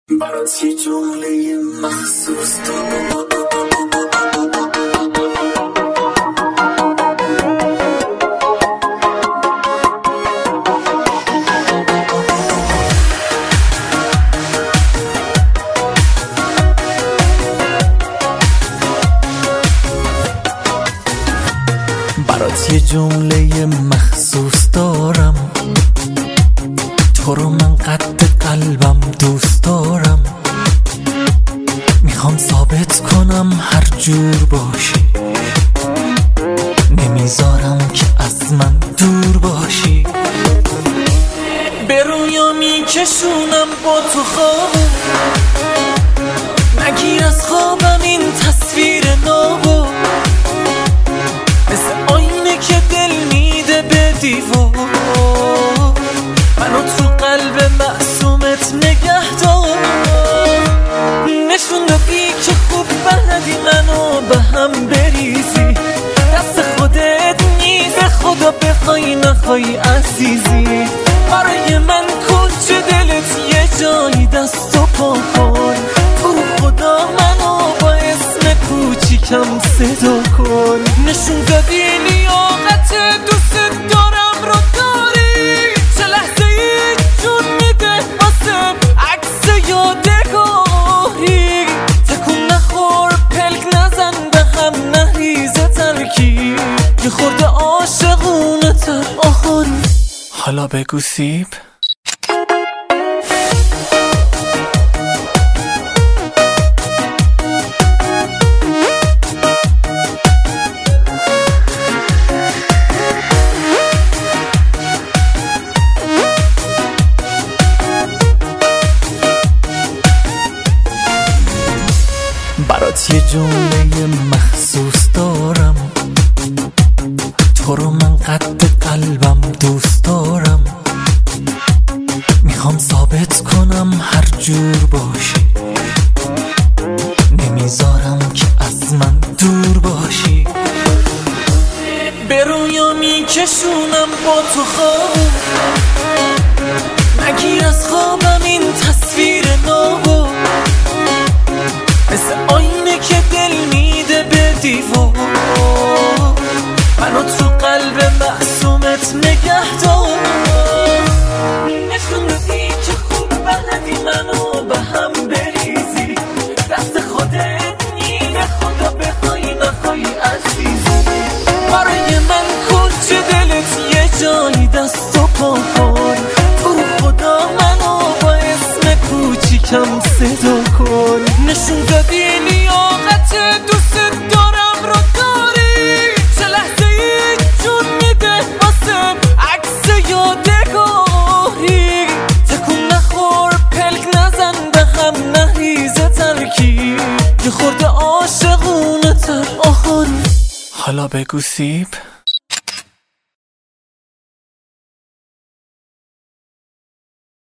برات یه جمله مخصوص دارم. برات یه جمله مخصوص دارم، تو رو من قد قلبم دوست دارم. میخوام ثابت کنم هر جور باشی، نمیذارم که از من دور باشی. به رویا میکشونم با تو خواب، نگیر از خوابم این تصویر نابو، مثل آینه که دل میده به دیوار. منو تو قلب معصومت نگه دار، نشون دادی که خوب بلدی منو به هم بریزی. دست خودت نیست، به خدا بخوای نخوای عزیزی. برای من کجا دلت یه جایی دست و پا کن، تو خدا منو با اسم کوچیکم صدا کن. نشون دادی لیاقت دوست دارم رو داری، چه لحظه ای جون میده واسم عکس یادگاری. تکون نخور پلک نزن به هم نریزه ترکیب، یه خورده عاشقونه تر آخون. حالا بگو سیب. برات یه جمله مخصوص دارم، تو رو من قد قلبم دوست دارم. میخوام ثابت کنم هر جور باشی، نمیذارم که از من دور باشی. به رویا میکشونم با تو خواب، نگیر از خوابم این تصویر نابو، مثل آینه که دل میده به دیوار. منو تو قلب معصومت نگه دار، نشون دادی که خوب بلدی منو به هم بریزی. دست خودت نیست، خدا بخوای نخوای عزیزی. برای من کجا دلت یه جایی دست و پا کن، تو خدا منو با اسم کوچیکم صدا کن. نشون دادی لیاقت دوست دارم رو داری، چه لحظه ای جون میده واسم عکس یادگاری. تکون نخور پلک نزن به هم نریزه ترکیب، یه خورده عاشقونه تر آخون. حالا بگو سیب.